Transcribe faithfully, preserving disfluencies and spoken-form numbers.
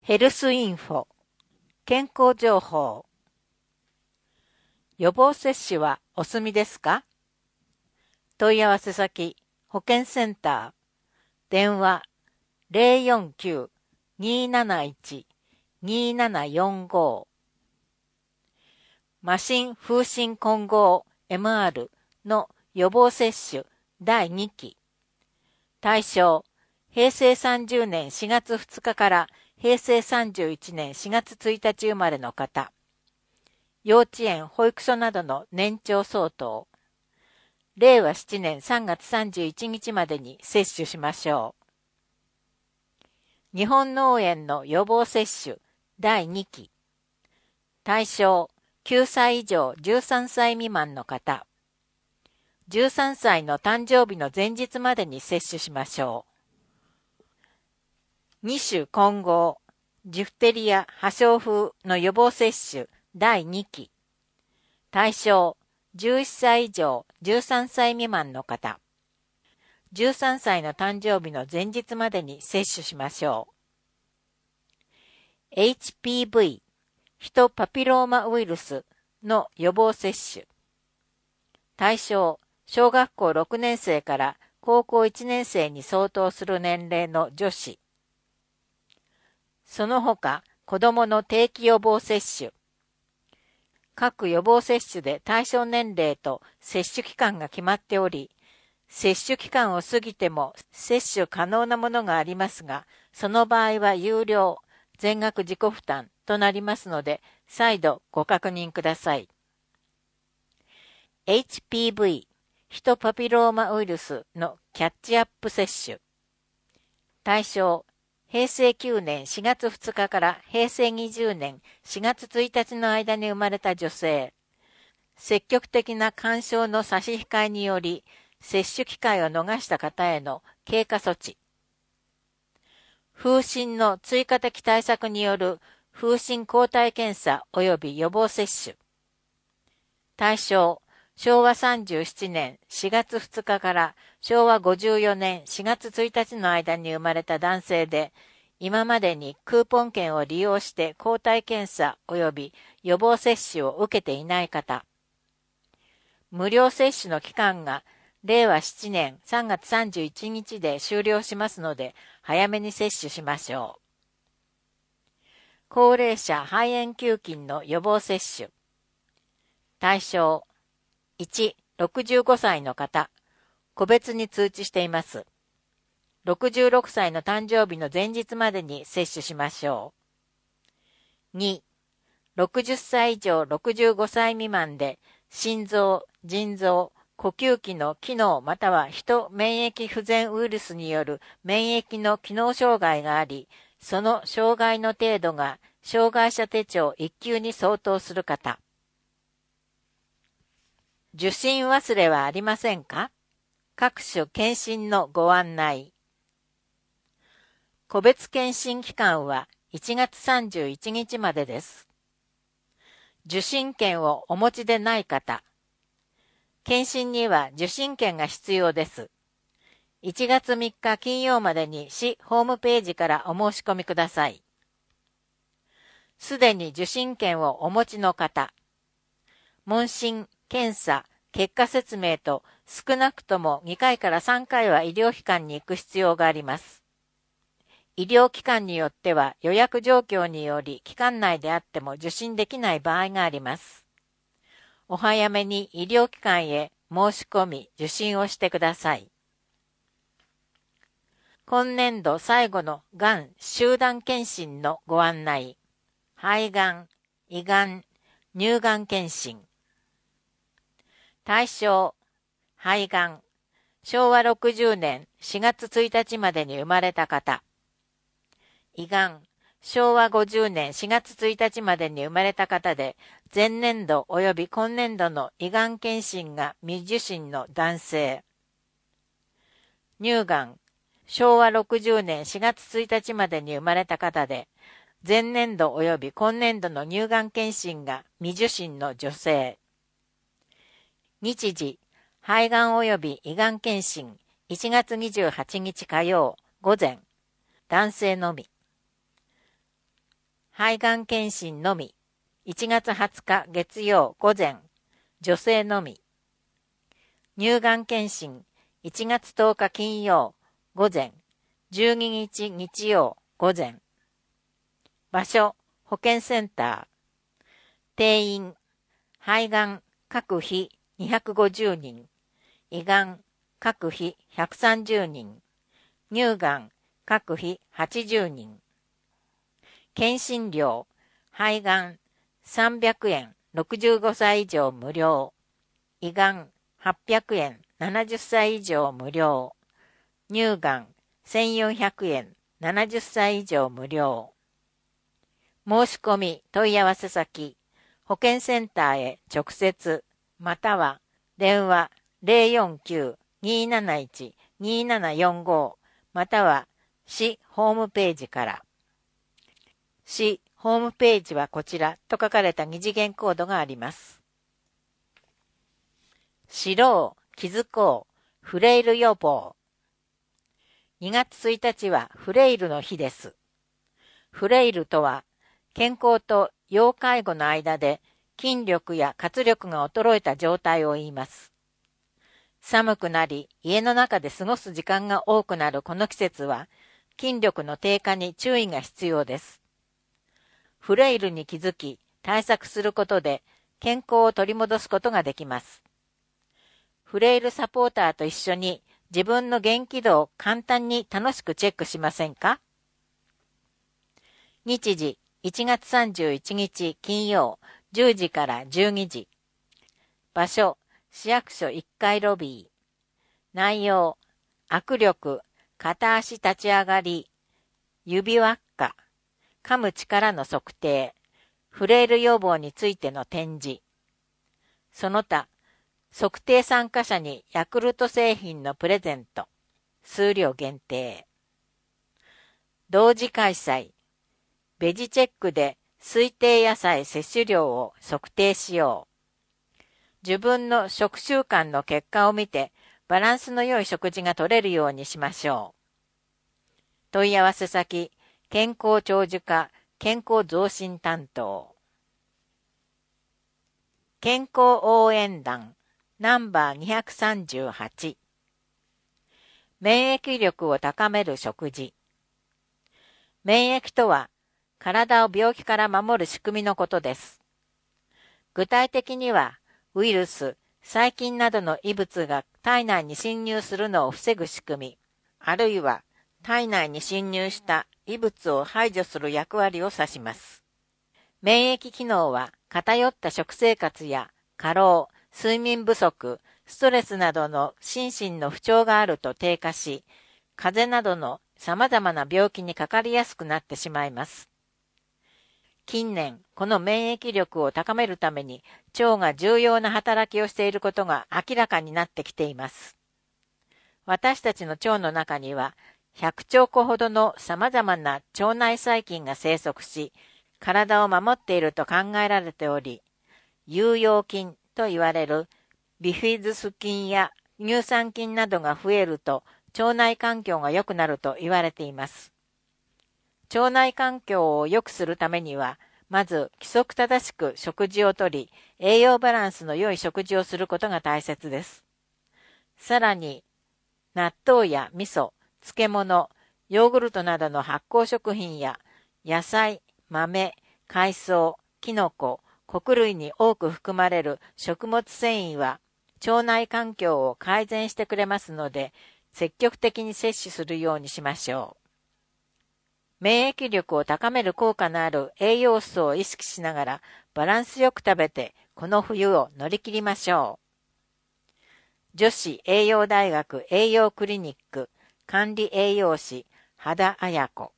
ヘルスインフォ健康情報。予防接種はお済みですか？問い合わせ先保健センター電話 ゼロよんきゅう にーなないち にーななよんご 麻疹風疹混合 エムアール の予防接種だいにき。対象へいせいさんじゅうねんしがつふつかからへいせいさんじゅういちねんしがつついたち生まれの方、幼稚園・保育所などの年長相当、れいわしちねんさんがつさんじゅういちにちまでに接種しましょう。日本脳炎の予防接種だいにき。対象きゅうさい以上じゅうさんさい未満の方、じゅうさんさいの誕生日の前日までに接種しましょう。に種混合、ジフテリア、破傷風の予防接種だいにき。対象じゅういっさい以上じゅうさんさい未満の方、じゅうさんさいの誕生日の前日までに接種しましょう。エイチピーブイ、ヒトパピローマウイルスの予防接種。対象小学校ろくねんせいから高校いちねんせいに相当する年齢の女子。その他、子どもの定期予防接種。各予防接種で対象年齢と接種期間が決まっており、接種期間を過ぎても接種可能なものがありますが、その場合は有料、全額自己負担となりますので、再度ご確認ください。エイチピーブイ、ヒトパピローマウイルスのキャッチアップ接種。対象へいせいきゅうねんしがつふつかからへいせいにじゅうねんしがつついたちの間に生まれた女性。積極的な干渉の差し控えにより、接種機会を逃した方への経過措置。風疹の追加的対策による風疹抗体検査及び予防接種。対象しょうわさんじゅうななねんしがつふつかからしょうわごじゅうよねんしがつついたちの間に生まれた男性で、今までにクーポン券を利用して抗体検査及び予防接種を受けていない方。無料接種の期間がれいわしちねんさんがつさんじゅういちにちで終了しますので、早めに接種しましょう。高齢者肺炎球菌の予防接種。対象いち、ろくじゅうごさいの方、個別に通知しています。ろくじゅうろくさいの誕生日の前日までに接種しましょう。に、ろくじゅっさい以上ろくじゅうごさい未満で心臓、腎臓、呼吸器の機能または人免疫不全ウイルスによる免疫の機能障害があり、その障害の程度が障害者手帳いっきゅうに相当する方。受診忘れはありませんか？各種検診のご案内。個別検診期間はいちがつさんじゅういちにちまでです。受診券をお持ちでない方。検診には受診券が必要です。いちがつみっか金曜までに市ホームページからお申し込みください。すでに受診券をお持ちの方。問診、検査、結果説明と少なくともにかいからさんかいは医療機関に行く必要があります。医療機関によっては予約状況により期間内であっても受診できない場合があります。お早めに医療機関へ申し込み受診をしてください。今年度最後のがん集団検診のご案内。肺がん、胃がん、乳がん検診。対象、肺がん、しょうわろくじゅうねんしがつついたちまでに生まれた方。胃がん、しょうわごじゅうねんしがつついたちまでに生まれた方で、前年度及び今年度の胃がん検診が未受診の男性。乳がん、しょうわろくじゅうねんしがつついたちまでに生まれた方で、前年度及び今年度の乳がん検診が未受診の女性。日時、肺がん及び胃がん検診、いちがつにじゅうはちにち火曜、午前、男性のみ。 肺がん検診のみ。いちがつはつか月曜午前、女性のみ。乳がん検診、いちがつとおか金曜午前、じゅうににち日曜午前。場所、保健センター。定員、肺がん各日にひゃくごじゅうにん、胃がん各日ひゃくさんじゅうにん、乳がん各日はちじゅうにん。検診料、肺がんさんびゃくえんろくじゅうごさい以上無料、胃がんはっぴゃくえんななじゅっさい以上無料、乳がんせんよんひゃくえんななじゅっさい以上無料。申し込み問い合わせ先、保健センターへ直接、または電話 ゼロよんきゅう にーなないち にーななよんご または市ホームページから。市ホームページはこちらと書かれた二次元コードがあります。知ろう、気づこう、フレイル予防。にがつついたちはフレイルの日です。フレイルとは、健康と要介護の間で筋力や活力が衰えた状態を言います。寒くなり、家の中で過ごす時間が多くなるこの季節は、筋力の低下に注意が必要です。フレイルに気づき、対策することで健康を取り戻すことができます。フレイルサポーターと一緒に自分の元気度を簡単に楽しくチェックしませんか？日時いちがつさんじゅういちにち金曜じゅうじからじゅうにじ。場所市役所いっかいロビー。内容握力、片足立ち上がり、指輪っか、噛む力の測定、フレイル予防についての展示。その他、測定参加者にヤクルト製品のプレゼント。数量限定。同時開催。ベジチェックで推定野菜摂取量を測定しよう。自分の食習慣の結果を見てバランスの良い食事が取れるようにしましょう。問い合わせ先、健康長寿課健康増進担当。健康応援団ナンバーにひゃくさんじゅうはち。免疫力を高める食事。免疫とは体を病気から守る仕組みのことです。具体的には、ウイルス、細菌などの異物が体内に侵入するのを防ぐ仕組み、あるいは体内に侵入した異物を排除する役割を指します。免疫機能は偏った食生活や過労、睡眠不足、ストレスなどの心身の不調があると低下し、風邪などの様々な病気にかかりやすくなってしまいます。近年、この免疫力を高めるために腸が重要な働きをしていることが明らかになってきています。私たちの腸の中にはひゃくちょうこほどの様々な腸内細菌が生息し、体を守っていると考えられており、有用菌と言われるビフィズス菌や乳酸菌などが増えると腸内環境が良くなると言われています。腸内環境を良くするためには、まず規則正しく食事をとり、栄養バランスの良い食事をすることが大切です。さらに、納豆や味噌、漬物、ヨーグルトなどの発酵食品や、野菜、豆、海藻、キノコ、穀類に多く含まれる食物繊維は、腸内環境を改善してくれますので、積極的に摂取するようにしましょう。免疫力を高める効果のある栄養素を意識しながらバランスよく食べてこの冬を乗り切りましょう。女子栄養大学栄養クリニック管理栄養士羽田綾子。